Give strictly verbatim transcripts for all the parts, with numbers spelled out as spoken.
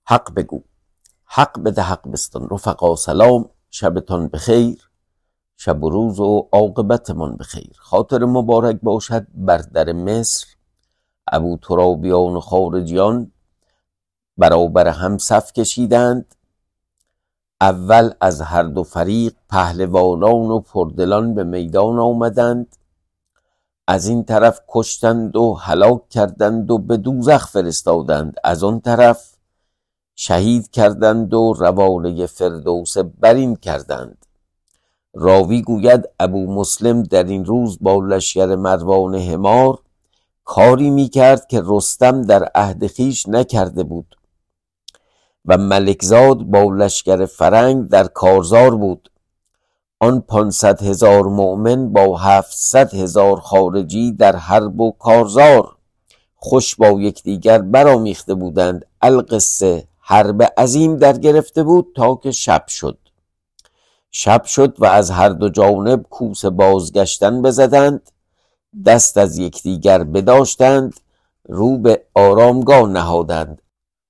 حق بگو، حق بده، حق بستان. رفقا سلام، شبتان بخیر، شب و روز و عاقبتمان بخیر. خاطر مبارک باشد بر در مصر. ابو ترابیان و خارجیان برابر هم صف کشیدند. اول از هر دو فریق پهلوانان و پردلان به میدان آمدند. از این طرف کشتند و هلاک کردند و به دوزخ فرستادند، از آن طرف شهید کردند و روانه فردوس برین کردند. راوی گوید ابو مسلم در این روز با لشکر مروان حمار کاری میکرد که رستم در عهد خویش نکرده بود و ملکزاد با لشکر فرنگ در کارزار بود. آن پانصد هزار مؤمن با هفتصد هزار خارجی در حرب و کارزار خوش با یکدیگر برامیخته بودند. القصه حرب عظیم در گرفته بود تا که شب شد. شب شد و از هر دو جانب کوس بازگشتن بزدند، دست از یکدیگر بداشتند، رو به آرامگاه نهادند.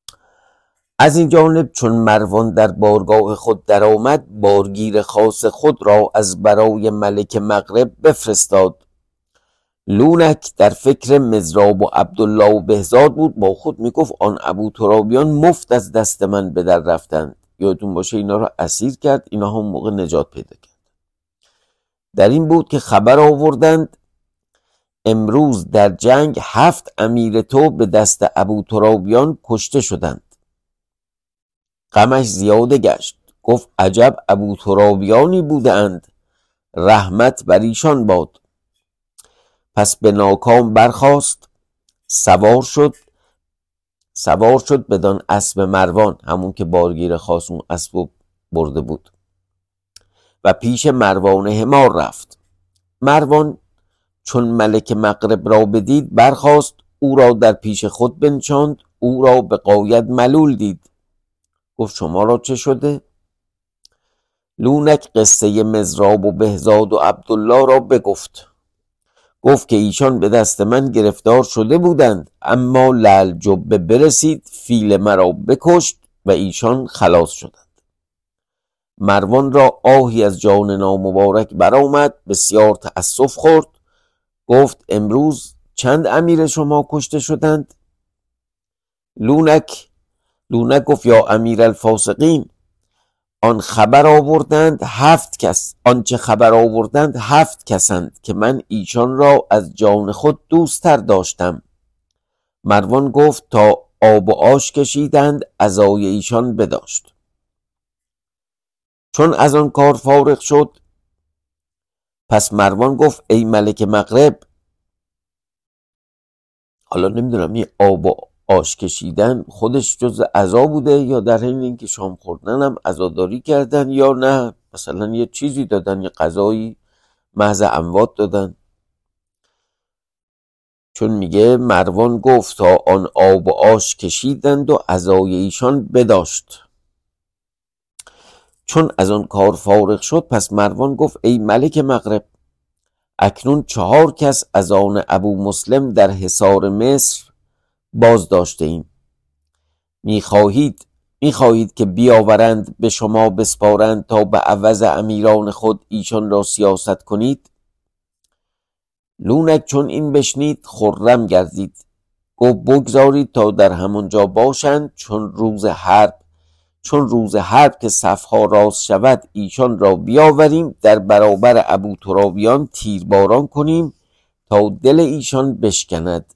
از این جانب چون مروان در بارگاه خود درآمد، بارگیر خاص خود را از برای ملک مغرب بفرستاد. لونک در فکر مضراب و عبدالله و بهزاد بود، با خود میگفت آن ابو ترابیان مفت از دست من به در رفتند. یادتون باشه اینا را اسیر کرد، اینا هم موقع نجات پیدا کرد. در این بود که خبر آوردند امروز در جنگ هفت امیر تو به دست ابو ترابیان کشته شدند. غمش زیاده گشت، گفت عجب ابو ترابیانی بودند، رحمت بر ایشان باد. پس به ناکام برخاست، سوار شد سوار شد بدان اسب مروان، همون که بارگیر خاص اون اسب برده بود، و پیش مروان حمار رفت. مروان چون ملک مغرب را بدید برخاست، او را در پیش خود بنشاند. او را به غایت ملول دید، گفت شما را چه شده؟ لونک قصه مضراب و بهزاد و عبدالله را بگفت. گفت که ایشان به دست من گرفتار شده بودند، اما لعل جبه برسید، فیل مرا بکشت و ایشان خلاص شدند. مروان را آهی از جان نامبارک برآمد، بسیار تأسف خورد. گفت امروز چند امیر شما کشته شدند؟ لونک لونک گفت یا امیر الفاسقین، آن خبر آوردند هفت کس آنچه خبر آوردند هفت کسند که من ایشان را از جان خود دوستتر داشتم. مروان گفت تا آب و آش کشیدند، عزای ایشان بداشت. چون از آن کار فارغ شد، پس مروان گفت ای ملک مغرب، حالا نمیدونم این آب و آش کشیدن خودش جز عزا بوده یا در حین اینکه شام خوردن هم عزاداری کردن، یا نه مثلا یه چیزی دادن، یه غذایی محض اموات دادن. چون میگه مروان گفت تا آن آب و آش کشیدند و عزای ایشان بداشت. چون از آن کار فارغ شد، پس مروان گفت ای ملک مغرب، اکنون چهار کس از آن ابو مسلم در حصار مصر باز داشته ایم. میخواهید میخواهید که بیاورند به شما بسپارند تا به عوض امیران خود ایشان را سیاست کنید؟ لونک چون این بشنید خرم گردید، گفت بگذارید تا در همونجا باشند، چون روز حرب چون روز حرب که صفها راست شود ایشان را بیاوریم، در برابر ابو ترابیان تیرباران کنیم تا دل ایشان بشکند.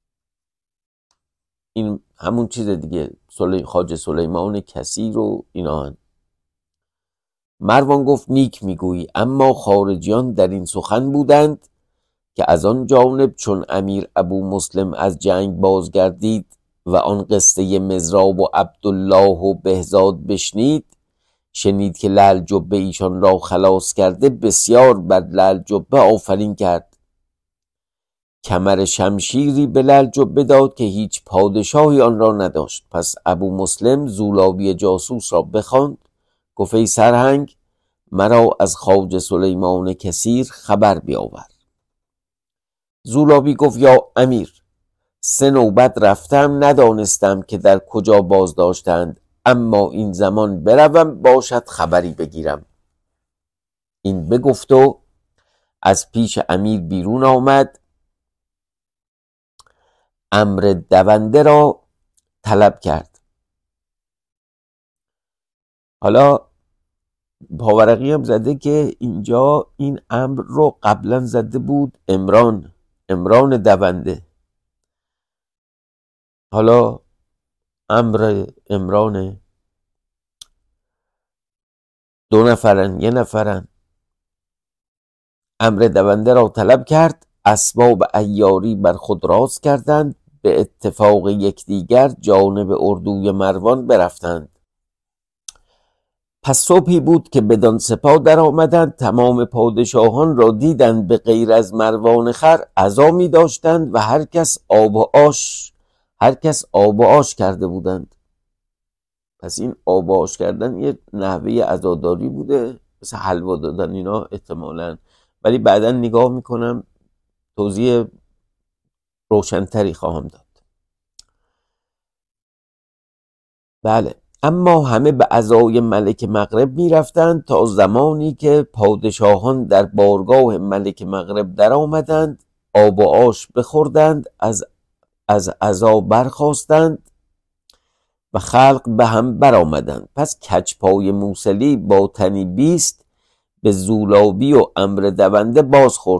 این همون چیز دیگه، سلی... خواجه سلیمان کثیر و اینا هن. مروان گفت نیک میگویی، اما خارجیان در این سخن بودند که از آن جانب چون امیر ابو مسلم از جنگ بازگردید و آن قصه مضراب و عبدالله و بهزاد بشنید، شنید که لعل جبه ایشان را خلاص کرده، بسیار بر لعل جبه آفرین کرد. کمر شمشیری به لعل جبه داد که هیچ پادشاهی آن را نداشت. پس ابو مسلم زولابی جاسوس را بخواند، گفت ای سرهنگ، مرا از خواجه سلیمان کثیر خبر بیاور. زولابی گفت یا امیر، سه نوبت رفتم ندانستم که در کجا باز داشتند، اما این زمان بروم باشد خبری بگیرم. این بگفت و از پیش امیر بیرون آمد، امر دونده را طلب کرد. حالا پاورقی هم زده که اینجا این امر رو قبلا زده بود عمران عمران دونده. حالا امر عمران دو نفرن یه نفرن. امر دونده را طلب کرد، اسباب عیاری بر خود راست کردند، به اتفاق یکدیگر جانب اردوی مروان برفتند. پس صبحی بود که بدان سپاه در آمدند، تمام پادشاهان را دیدند به غیر از مروان خر عزا می داشتند و هر کس آب و آش هر کس آب و آش کرده بودند. پس این آب و آش کردن یه نحوه عزاداری بوده، مثل حلوا دادن اینا احتمالاً، ولی بعدا نگاه میکنم توضیح روشنتری خواهم داد. بله، اما همه به عزای ملک مغرب می رفتند تا زمانی که پادشاهان در بارگاه ملک مغرب در آمدند، آب و آش بخوردند، از از عزا برخاستند و خلق به هم برآمدند. پس کچپای موسلی با تنی بیست به زولابی و امر دونده باز خورد.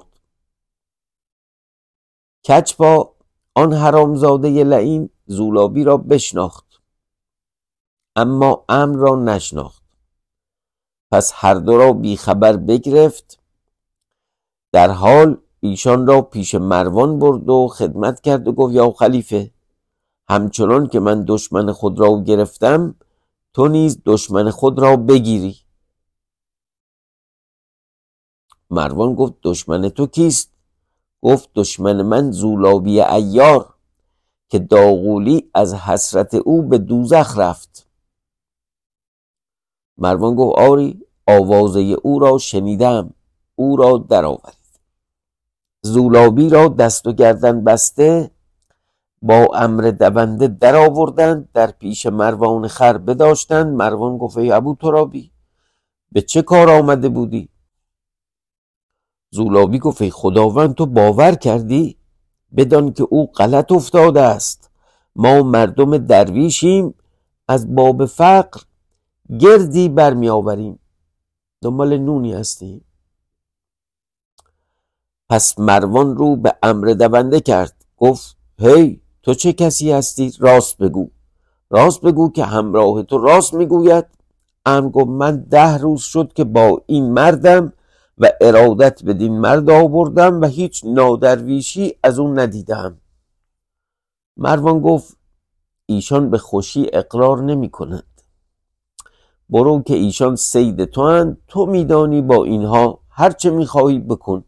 کچپا آن حرامزاده لعین زولابی را بشناخت، اما امر را نشناخت. پس هر دو را بیخبر بگرفت، در حال ایشان را پیش مروان برد و خدمت کرد و گفت یا خلیفه، همچنان که من دشمن خود را گرفتم تو نیز دشمن خود را بگیری. مروان گفت دشمن تو کیست؟ گفت دشمن من زولابی عیار که داغولی از حسرت او به دوزخ رفت. مروان گفت آری، آوازه او را شنیدم، او را در آورید. زولابی را دست و گردن بسته با امر دونده در آوردند، در پیش مروان خر بداشتند. مروان گفت ای ابو ترابی، به چه کار آمده بودی؟ زولابی گفت ای خداوند، تو باور کردی؟ بدان که او غلط افتاده است. ما مردم درویشیم، از باب فقر گردی برمی آوریم، دنبال نونی هستیم. پس مروان رو به امر دونده کرد، گفت هی تو چه کسی هستی؟ راست بگو، راست بگو که همراه تو راست میگوید. امر گفت من ده روز شد که با این مردم و ارادت بدین مرد آوردم و هیچ نادرویشی از اون ندیدم. مروان گفت ایشان به خوشی اقرار نمی کنند، برو که ایشان سید تو اند، تو میدانی با اینها هرچه میخواهی بکن.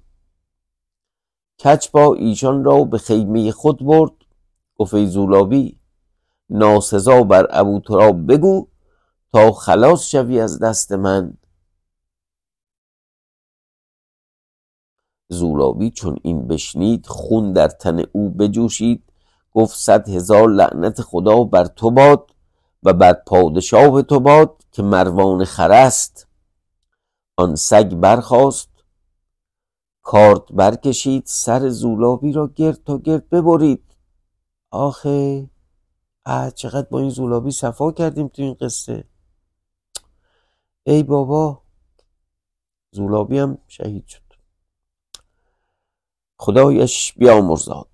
کچپا ایشان را به خیمه خود برد، گفت ای زولابی، ناسزا بر ابو تراب بگو تا خلاص شوی از دست من. زولابی چون این بشنید خون در تن او بجوشید، گفت صد هزار لعنت خدا بر تو باد و بر پادشاه تو باد که مروان خر است. آن سگ برخاست، کارد برکشید، سر زولابی را گرد تا گرد ببرید. آخه اه چقدر با این زولابی صفا کردیم تو این قصه. ای بابا، زولابی هم شهید شد، خدایش بیامرزاد.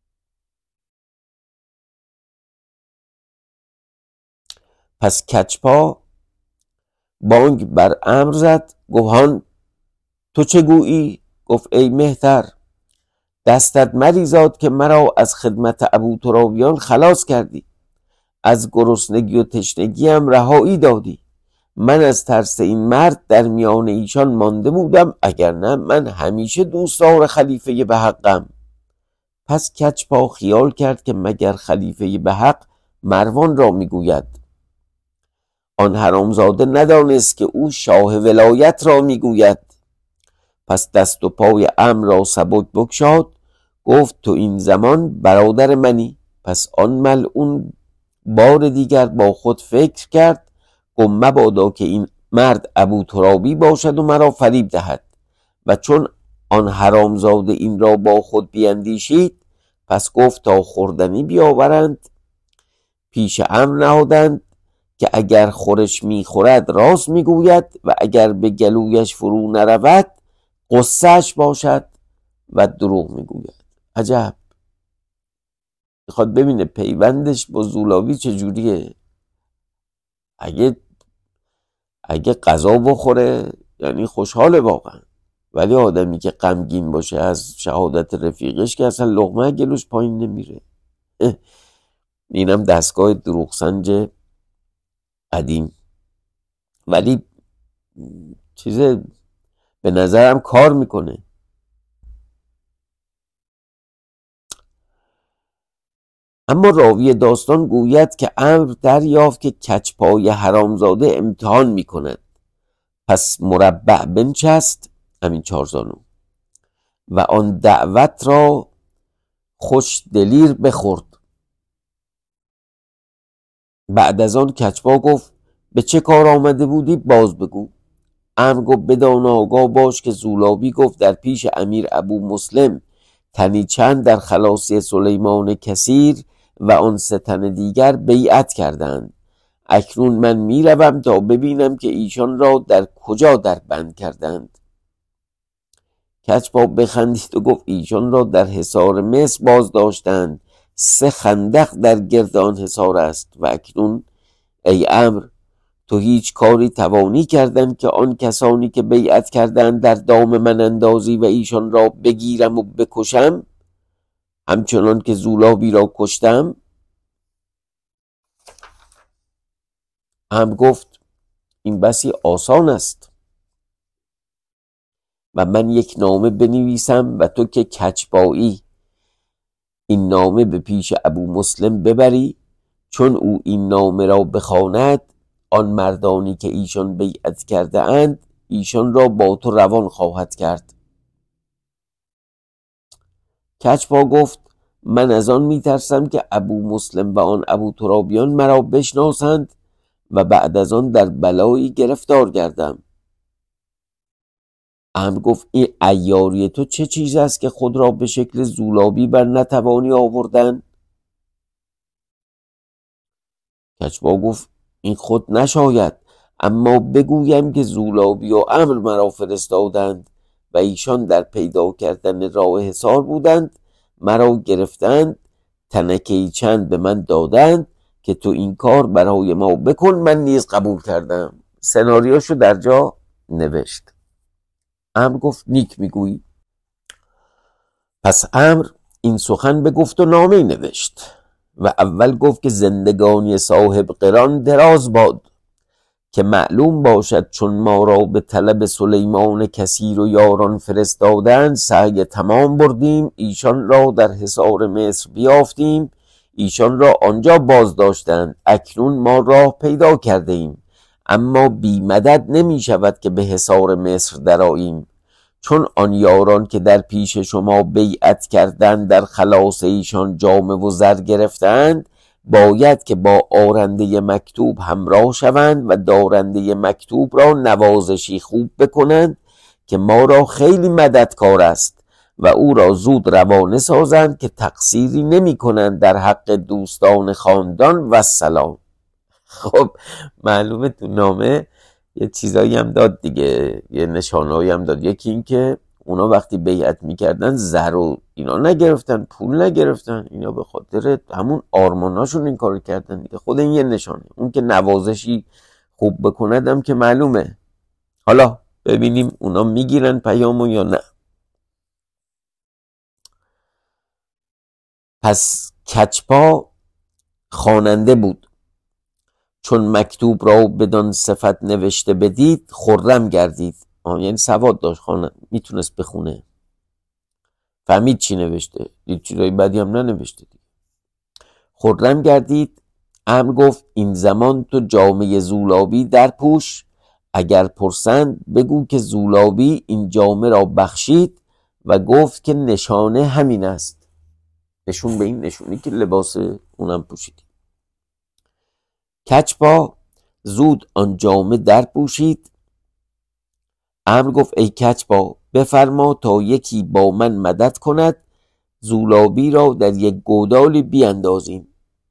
پس کچپا بانگ بر امر زد، گفت تو چه گویی؟ گفت ای مهتر، دستت مریزاد که مرا از خدمت ابو ترابیان خلاص کردی، از گرسنگی و تشنگی هم رهایی دادی. من از ترس این مرد در میان ایشان مانده بودم، اگر نه من همیشه دوستدار خلیفه به حقم. پس کچپا خیال کرد که مگر خلیفه به حق مروان را میگوید. آن حرامزاده ندانست که او شاه ولایت را میگوید. پس دست و پای امر را سبک بگشاد، گفت تو این زمان برادر منی. پس آن ملعون بار دیگر با خود فکر کرد گفت مبادا که این مرد ابو ترابی باشد و مرا فریب دهد. و چون آن حرامزاده این را با خود بیندیشید، پس گفت تا خوردنی بیاورند. پیش عمرو نهادند که اگر خورش میخورد راست میگوید و اگر به گلویش فرو نرود قصهش باشد و دروغ میگوید. عجب، میخواد ببینه پیوندش با زولاوی چجوریه. اگه اگه غذا بخوره یعنی خوشحاله واقعا، ولی آدمی که غمگین باشه از شهادت رفیقش که اصلا لقمه گلوش پایین نمیره. اینم دستگاه دروغ سنج قدیم، ولی چیز به نظرم کار میکنه. اما راوی داستان گوید که عمرو دریافت که کچپای حرامزاده امتحان میکند. پس مربع بنشست، همین چارزانو، و آن دعوت را خوش دلیر بخورد. بعد از آن کچپا گفت به چه کار آمده بودی باز بگو. عمرو گفت بدان آگاه باش که زولابی گفت در پیش امیر ابو مسلم تنی چند در خلاصی سلیمان کثیر و آن سه تن دیگر بیعت کردند. اکنون من میروم تا ببینم که ایشان را در کجا در بند کردند. کچپا بخندید و گفت ایشان را در حصار مصر باز داشتند. سه خندق در گرد آن حصار است و اکنون ای عمرو تو هیچ کاری توانی کردن که آن کسانی که بیعت کردند در دام من اندازی و ایشان را بگیرم و بکشم همچنان که زولابی را کشتم؟ عمرو گفت این بسی آسان است و من یک نامه بنویسم و تو که کچپایی این نامه به پیش ابو مسلم ببری. چون او این نامه را بخواند آن مردانی که ایشان بیعت کرده اند ایشان را با تو روان خواهد کرد. کچپا گفت من از آن میترسم که ابو مسلم و آن ابو ترابیان مرا بشناسند و بعد از آن در بلایی گرفتار گردم. عمرو گفت این عیاری تو چه چیز است که خود را به شکل زولابی بر نتوانی آوردن؟ کچپا گفت این خود نشاید، اما بگویم که زولابی و عمرو مرا فرستادند و ایشان در پیدا کردن راه حصار بودند. مرا گرفتند، تنکه‌ای چند به من دادند که تو این کار برای ما بکن. من نیز قبول کردم. سناریوشو در جا نوشت. عمرو گفت نیک میگویی. پس عمرو این سخن بگفت و نامه نوشت و اول گفت که زندگانی صاحب قران دراز باد، که معلوم باشد چون ما را به طلب سلیمان کثیر و یاران فرستادند سعی تمام بردیم، ایشان را در حصار مصر بیافتیم، ایشان را آنجا باز داشتند. اکنون ما راه پیدا کرده ایم، اما بی مدد نمی شود که به حصار مصر درآییم. چون آن یاران که در پیش شما بیعت کردند در خلاص ایشان جامه و زر گرفتند، باید که با آرنده مکتوب همراه شوند و دارنده مکتوب را نوازشی خوب بکنند که ما را خیلی مددکار است و او را زود روانه سازند که تقصیری نمی کنند در حق دوستان خاندان و سلام. خب معلومه تو نامه یه چیزایی هم داد دیگه، یه نشانهایی هم داد. یکی این که اونا وقتی بیعت میکردن زر و اینا نگرفتن، پول نگرفتن، اینا به خاطر همون آرماناشون این کار کردن دیگه. خود این یه نشانه. اون که نوازشی خوب بکندم که معلومه. حالا ببینیم اونا میگیرن پیامو یا نه. پس کچپا خواننده بود. چون مکتوب را بدان صفت نوشته بدید خرم گردید. آه یعنی سواد داشت، خانه میتونست بخونه، فهمید چی نوشته، دید چیزای بدی هم ننوشته دید. خرم گردید. عمرو گفت این زمان تو جامه زولابی در پوش، اگر پرسند بگو که زولابی این جامه را بخشید و گفت که نشانه همین است. نشون به این نشونی که لباس اونم پوشیدی. کچپا زود آن جامه در پوشید. عمرو گفت ای کچپا بفرما تا یکی با من مدد کند، زولابی را در یک گودالی بیاندازیم.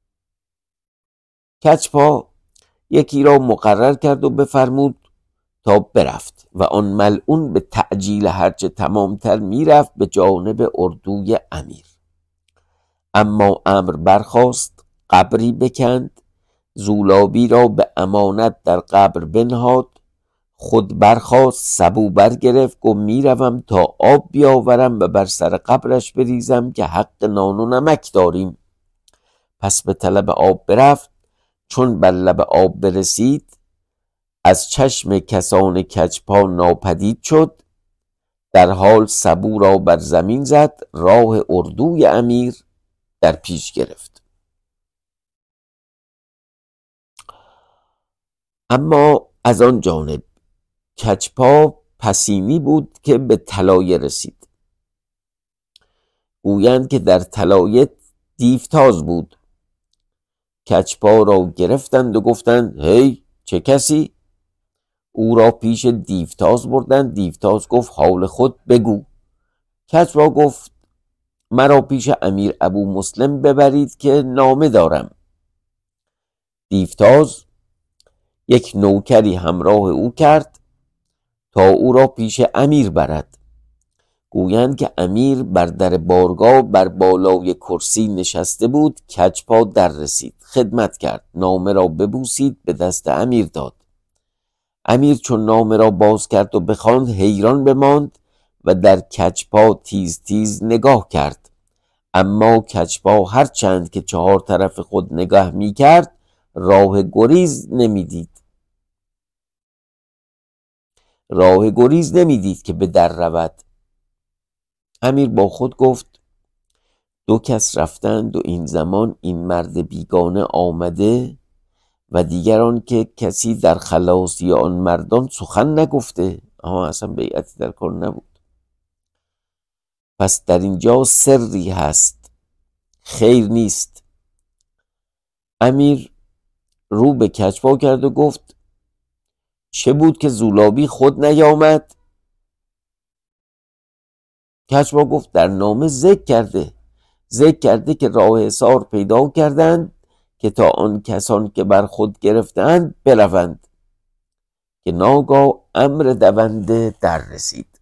کچپا یکی را مقرر کرد و بفرمود تا برفت و آن ملعون به تعجیل هرچه تمامتر میرفت به جانب اردوی امیر. اما امر برخاست، قبری بکند، زولابی را به امانت در قبر بنهاد، خود برخاست، سبو برگرفت، گفت میروم تا آب بیاورم و بر سر قبرش بریزم که حق نان و نمک داریم. پس به طلب آب برفت. چون بر لب آب برسید از چشم کسان کچپا ناپدید شد. در حال سبو را بر زمین زد، راه اردوی امیر در پیش گرفت. اما از آن جانب کچپا پسینی بود که به طلایه رسید. گویند که در طلایه دیوتاز بود. کچپا را گرفتند و گفتند هی چه کسی؟ او را پیش دیوتاز بردند. دیوتاز گفت حال خود بگو. کچپا گفت مرا پیش امیر ابو مسلم ببرید که نامه دارم. دیوتاز یک نوکری همراه او کرد تا او را پیش امیر برد. گویند که امیر بر در بارگاه بر بالای کرسی نشسته بود. کچپا در رسید، خدمت کرد، نامه را ببوسید، به دست امیر داد. امیر چون نامه را باز کرد و بخواند حیران بماند و در کچپا تیز تیز نگاه کرد. اما کچپا هر چند که چهار طرف خود نگاه می کرد راه گریز نمیدید. راه گریز نمیدید که به در رود. امیر با خود گفت دو کس رفتند و این زمان این مرد بیگانه آمده و دیگران که کسی در خلاصی آن مردان سخن نگفته. آها اصلا بیعتی در کار نبود. پس در اینجا سری هست، خیر نیست. امیر رو به کچپا کرد و گفت چه بود که زولابی خود نیامد؟ کچپا گفت در نامه ذکر کرده ذکر کرده که راه حصار پیدا کردند که تا آن کسان که بر خود گرفتند بروند، که ناگاه امر دونده در رسید.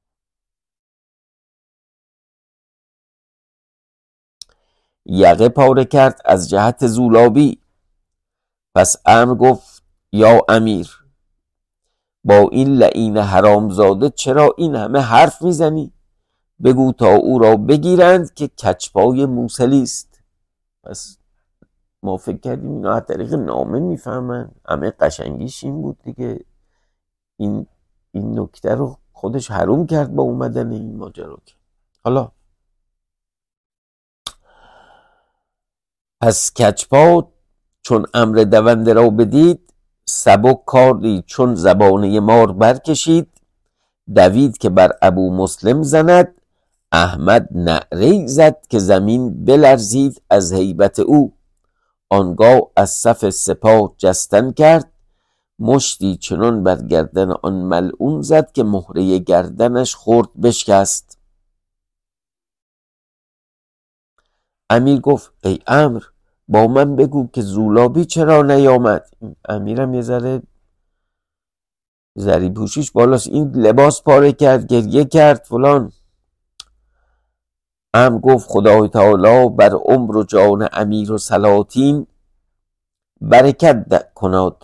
یقه پاره کرد از جهت زولابی. پس امر گفت یا امیر با این لعین حرامزاده چرا این همه حرف میزنی؟ بگو تا او را بگیرند که کچپای موسلی است. پس ما فکر کردیم اینا از طریق نامه میفهمن. همه قشنگیش این بود دیگه. این این نکته رو خودش حروم کرد با اومدن این ماجرا. حالا پس کچپا چون امر دونده را بدید سبک کاری چون زبانه مار برکشید. دوید که بر ابو مسلم زند. احمد نعره زد که زمین بلرزید از هیبت او. آنگاه از صف سپاه جستن کرد. مشتی چنان بر گردن آن ملعون زد که مهره گردنش خورد بشکست. امیر گفت ای امر با من بگو که زولابی چرا نیامد؟ امیرم یه ذره زری پوشیش بالاست، این لباس پاره کرد، گریه کرد فلان. امر گفت خدای تعالی بر عمر و جان امیر و سلاطین برکت کناد.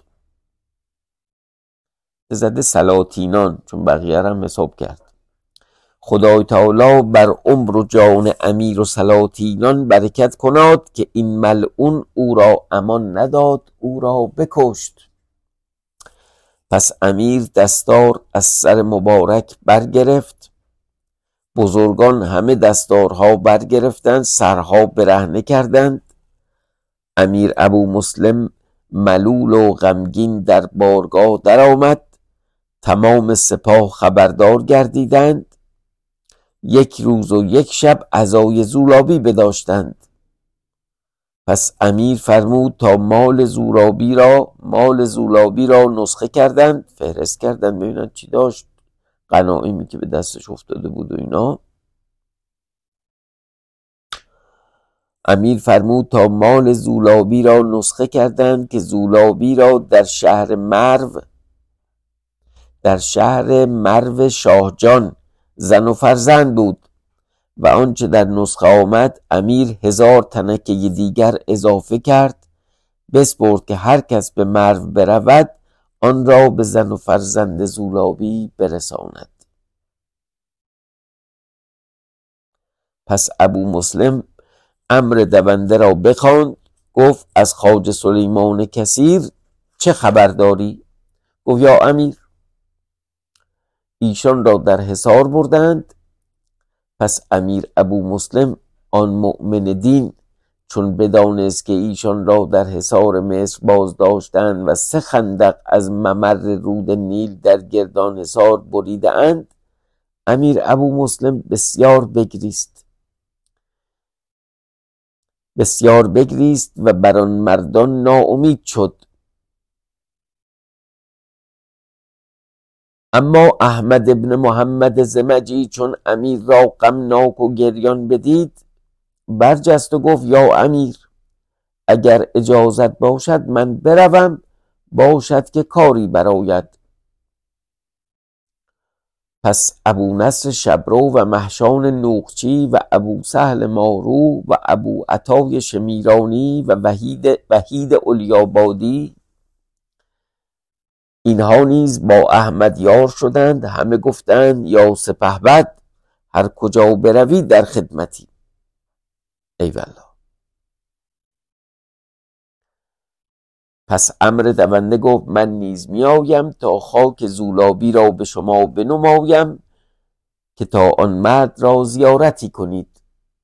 زده سلاطینان چون بقیه هم حساب کرد. خدای تعالی بر عمر و جان امیر و سلاطینان برکت کناد که این ملعون او را امان نداد، او را بکشت. پس امیر دستار از سر مبارک برگرفت. بزرگان همه دستارها برگرفتند، سرها برهنه کردند. امیر ابو مسلم ملول و غمگین در بارگاه در آمد. تمام سپاه خبردار گردیدند. یک روز و یک شب عزای زولابی بداشتند. پس امیر فرمود تا مال زولابی را مال زولابی را نسخه کردند، فهرست کردند ببینن چی داشت، غنایمی که به دستش افتاده بود و اینا. امیر فرمود تا مال زولابی را نسخه کردند که زولابی را در شهر مرو در شهر مرو شاهجان زن و فرزند بود و آنچه در نسخه آمد امیر هزار تنکه دیگر اضافه کرد، بسپرد که هر کس به مرو برود آن را به زن و فرزند زولابی برساند. پس ابو مسلم امر دونده را بخواند، گفت از خواجه سلیمان کثیر چه خبر داری؟ گفت یا امیر ایشان را در حصار بردند. پس امیر ابو مسلم آن مؤمن دین چون بدانست که ایشان را در حصار مصر باز داشتند و سه خندق از ممر رود نیل در گردان حصار بریده اند، امیر ابو مسلم بسیار بگریست بسیار بگریست و بر آن مردان ناامید شد. اما احمد ابن محمد زمجی چون امیر را غمناک و گریان بدید برجست و گفت یا امیر اگر اجازت باشد من بروم، باشد که کاری برآید. پس ابو نصر شبرو و مهشان نوخچی و ابو سهل مارو و ابو عطای شمیرانی و وحید وحید الیابادی اینها نیز با احمد یار شدند. همه گفتند یا سپهبد هر کجا بروی در خدمتی. ای والله. پس امر دونده گفت من نیز می آیم تا خاک زولابی را به شما بنمایم که تا آن مرد را زیارتی کنید.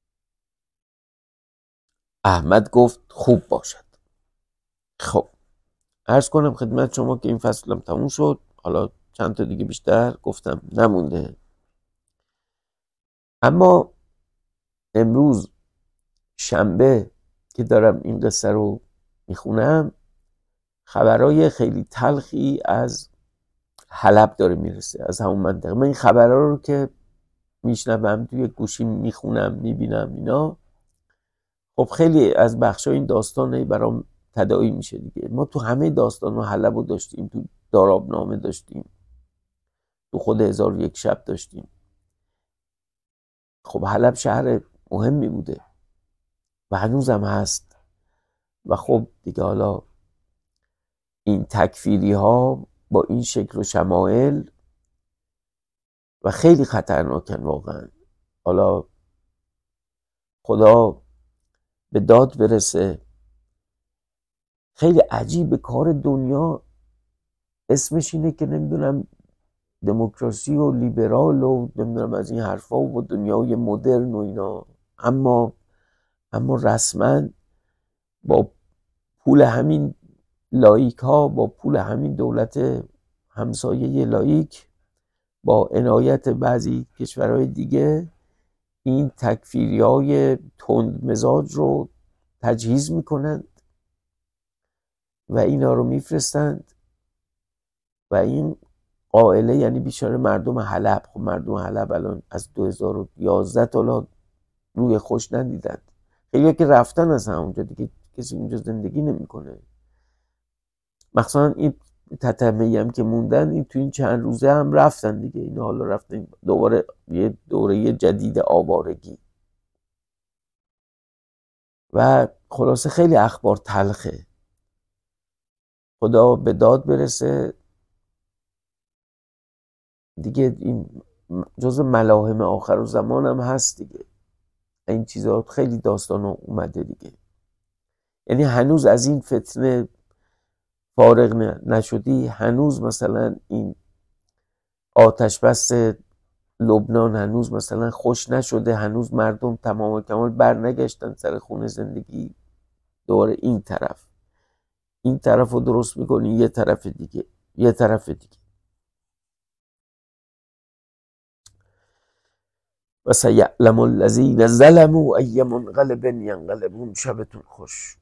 احمد گفت خوب باشد. خب عرض کنم خدمت شما که این فصلم تموم شد، حالا چند تا دیگه بیشتر گفتم نمونده. اما امروز شنبه که دارم این قصه رو میخونم خبرهای خیلی تلخی از حلب داره میرسه، از همون منطقه. من این خبرها رو که میشنوم توی گوشی میخونم میبینم اینا، خب خیلی از بخشای این داستان برام تداعی میشه دیگه. ما تو همه داستان و حلب رو داشتیم، تو دارابنامه داشتیم، تو خود هزار و یک شب داشتیم. خب حلب شهر مهمی بوده و هنوزم هست و خب دیگه حالا این تکفیری ها با این شکل و شمایل و خیلی خطرناکن واقعا. حالا خدا به داد برسه. خیلی عجیب کار دنیا اسمش اینه که نمیدونم دموکراسی و لیبرال و نمیدونم از این حرفا و دنیای مدرن و اینا، اما اما رسما با پول همین لایک ها، با پول همین دولت همسایه لایک، با عنایت بعضی کشورهای دیگه این تکفیری های تند مزاج رو تجهیز میکنند و اینا رو میفرستند و این قائله یعنی بیچاره مردم حلب. خب مردم حلب الان از دو هزار و یازده تا روی خوش ندیدند. خیلی که رفتن از همونجا دیگه، کسی اونجا زندگی نمیکنه. مخصوصا این تتمه‌ای هم که موندن، این تو این چند روزه هم رفتن دیگه. اینا حالا رفتن دوباره یه دوره جدید آوارگی و خلاصه خیلی اخبار تلخه. خدا به داد برسه دیگه. این جزء ملاهم آخر و زمان هم هست دیگه. این چیزا خیلی داستان اومده دیگه. یعنی هنوز از این فتنه فارغ نشدی، هنوز مثلا این آتش بس لبنان هنوز مثلا خوش نشده، هنوز مردم تمام کمال بر نگشتن سر خونه زندگی. دوباره این طرف این طرف رو درست میکنی، یه طرف دیگه یه طرف دیگه. و سیعلم الذین ظلموا ای منقلب ینقلبون. شبتون خوش.